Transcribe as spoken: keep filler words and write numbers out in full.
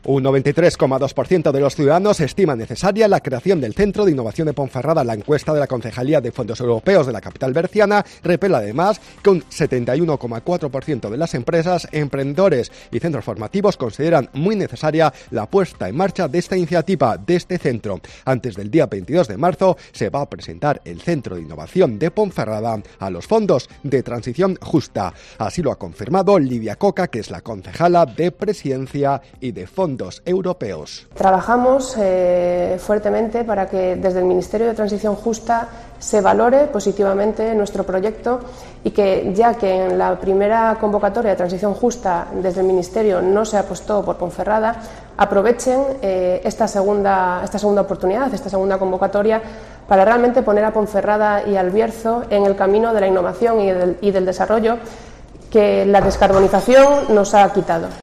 Un noventa y tres coma dos por ciento de los ciudadanos estima necesaria la creación del Centro de Innovación de Ponferrada. La encuesta de la Concejalía de Fondos Europeos de la capital berciana revela además que un setenta y uno coma cuatro por ciento de las empresas, emprendedores y centros formativos consideran muy necesaria la puesta en marcha de esta iniciativa, de este centro. Antes del día veintidós de marzo se va a presentar el Centro de Innovación de Ponferrada a los fondos de transición justa. Así lo ha confirmado Lidia Coca, que es la concejala de Presidencia y de Fondos europeos. Trabajamos eh, fuertemente para que desde el Ministerio de Transición Justa se valore positivamente nuestro proyecto y que, ya que en la primera convocatoria de Transición Justa desde el Ministerio no se apostó por Ponferrada, aprovechen eh, esta, segunda, esta segunda oportunidad, esta segunda convocatoria, para realmente poner a Ponferrada y al Bierzo en el camino de la innovación y del, y del desarrollo que la descarbonización nos ha quitado.